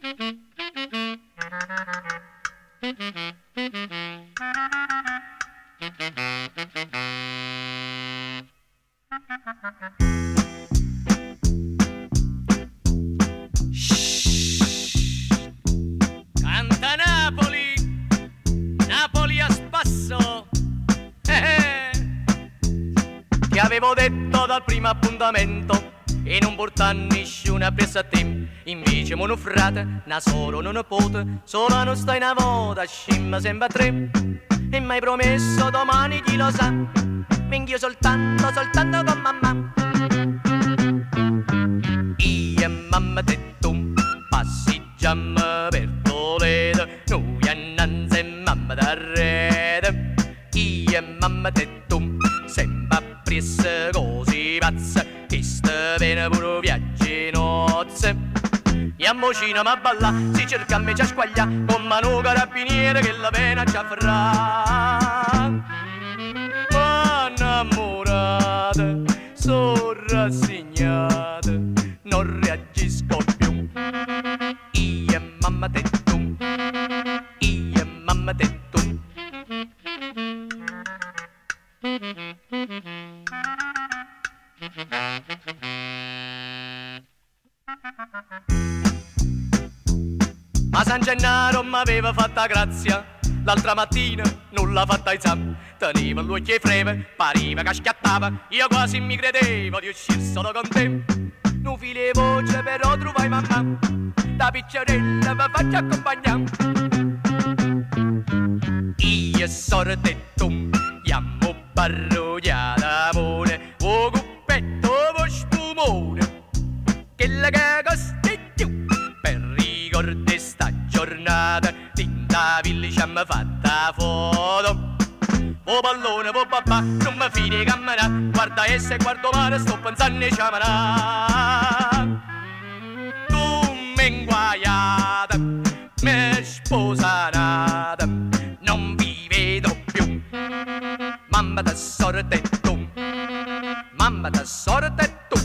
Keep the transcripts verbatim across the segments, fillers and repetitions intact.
Canta Napoli, Napoli a spasso, eh eh. Ti avevo detto dal primo appuntamento e non portare nessuna presa a te. Invece mono frate, na solo non pote, solo non stai una volta, scimma sempre a tre. E m'hai promesso domani chi lo sa, vengo io soltanto, soltanto con mamma. Io e mamma te tu passeggiamo per Toledo, noi annanzi e mamma da rete. Io e mamma te tu sempre appresso così pazza, che sta bene pure viaggi nozze. E a mocina ma balla, si cerca a me ci squaglia, con mano carabiniere che la pena ci afferra. Ma innamorata, sono rassegnata, non reagisco più. Io e mamma te tu, io e mamma te tu. Ma San Gennaro m'aveva fatta grazia, l'altra mattina non l'ha fatta esame. Teneva l'occhio e freve, pareva che schiattava, io quasi mi credevo di uscire solo con te. Non file voce però trovai mamma, da piccerella mi faccio accompagnare. Io sorte e tu, chiamo parroglia d'amore, o cuppetto o spumone, che la che costa più per ricordare sta giornata. Tinta villa ci hanno fatta foto. O pallone, o papà, non mi fidi camminà, guarda esse e guardo mare, sto pensando e ciamanà. Tu mi inguaiata, mi sposanata, non vi vedo più. Mamma da sorte e tu, mamma da sorte e tu.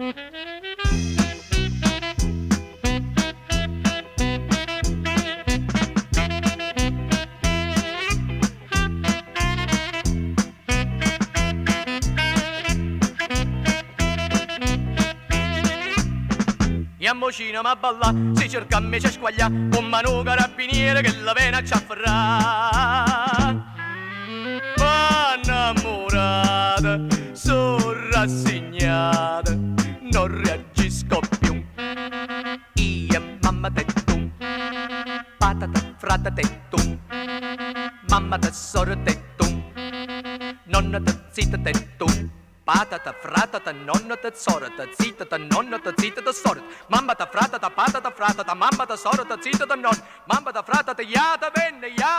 E a mocina ma balla, si cerca a me ci squaglia, con mano carabiniere che la pena ci afferra. Ma innamorata, sono rassegnata, non reagisco più. Io e mamma te tu, patata frata te tu, mamma te sorte tu, nonna te zitta te tu. Patata, fratata, nonna te sorata, zittata, nonna te zittata, sorata. Mamma te fratata, patata, fratata, mamma te sorata, zittata, nonna. Mamma te fratata, iata venne, iata